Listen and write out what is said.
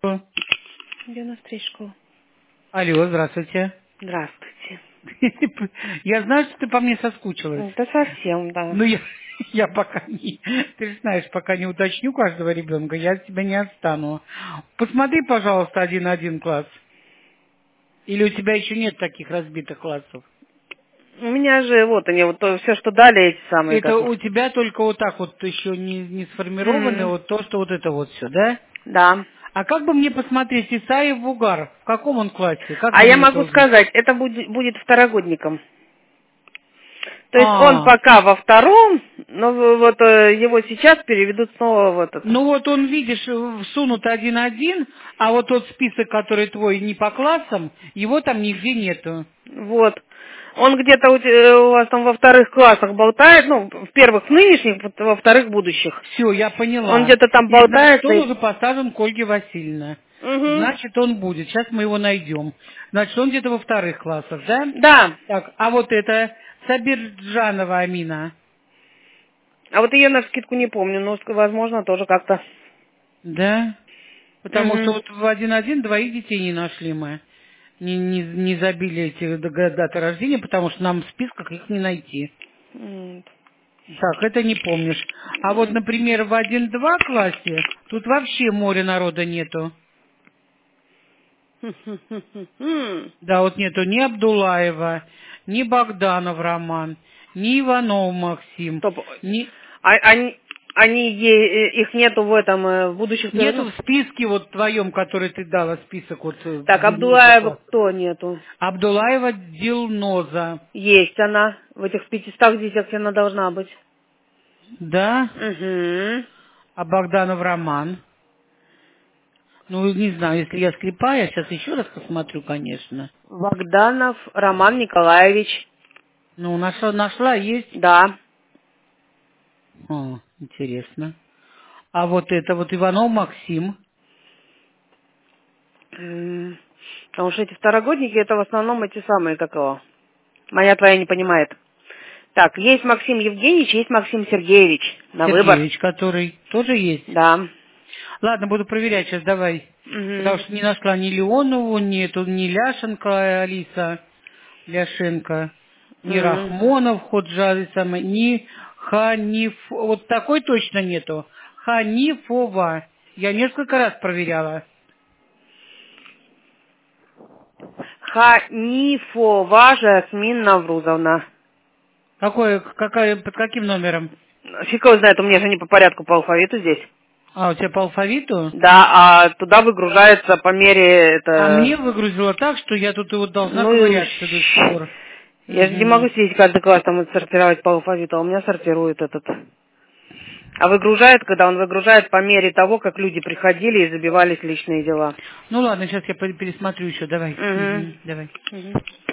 Где у нас 3 школы? Алло, здравствуйте. Здравствуйте. Я знаю, что ты по мне соскучилась. Да совсем, да. Но я пока не... Ты же знаешь, пока не уточню каждого ребенка, я от тебя не отстану. Посмотри, пожалуйста, 1-1 класс. Или у тебя еще нет таких разбитых классов? У меня же, вот они, вот все, что дали, эти самые, Это как их. у тебя только вот так вот еще не сформированы, Мгм. вот то, что вот это вот все, да? Да. А как бы мне посмотреть Исаев Вугар? В каком он классе? Как А мне я это могу узнать? сказать, это будет второгодником. То есть он А, пока во втором, но вот его сейчас переведут снова в этот. ну вот он, видишь, всунут 1-1, а вот тот список, который твой не по классам, его там нигде нету. Вот. Он где-то у вас там во вторых классах болтает, ну, в первых нынешних, во вторых будущих. Все, я Он поняла. где-то там И значит, болтается. он уже посажен к Ольге Васильевне. Угу. Значит, он будет. Сейчас мы его найдем. Значит, он где-то во вторых классах, да? Да. Так, а вот это Сабирджанова Амина. А вот ее навскидку не помню, но, возможно, тоже как-то. Да? Потому что Угу. вот в 1-1 двоих детей не нашли мы. Не забили эти даты рождения, потому что нам в списках их не найти. Так, это не помнишь. А вот, например, в 1-2 классе тут вообще моря народа нету. Да, вот нету ни Абдулаева, ни Богданов Роман, ни Иванов Максим, Стоп. ни... Их нету в этом, в будущих Нету ну, в списке вот твоем, который ты дала список вот Так, ниже Абдулаева класса. кто нету? Абдулаева Дилноза. Есть она. В этих 500 детях она должна быть. Да? Угу. А Богданов Роман? Ну, не знаю, если я слепая, сейчас еще раз посмотрю, конечно. Богданов Роман Николаевич. Ну, нашла, есть. Да. О, интересно. А вот это вот Иванов Максим. Потому что эти второгодники, это в основном эти самые, как его. Моя твоя не понимает. Так, есть Максим Евгеньевич, есть Максим Сергеевич. На выбор. Сергеевич, который тоже есть. Да. Ладно, буду проверять сейчас, давай. Потому Угу. что не нашла ни Леонову, ни Ляшенко Алиса, Ляшенко, ни Угу. Рахмонов, Ходжа, ни Ханиф... Вот такой точно нету. Ханифова. Я несколько раз проверяла. Ханифова Жасмин Наврузовна. Под каким номером? Фиг его знает, у меня же не по порядку по алфавиту здесь. А, у тебя по алфавиту? Да, а туда выгружается по мере А мне это... выгрузило так, что я тут вот должна Ну, ковыряться до сих пор. я же не могу сидеть каждый класс там и сортировать по алфавиту, а у меня сортирует этот. А выгружает, когда он выгружает по мере того, как люди приходили и забивались личные дела. Ну ладно, сейчас я пересмотрю еще, давай. Угу. Давай. Угу.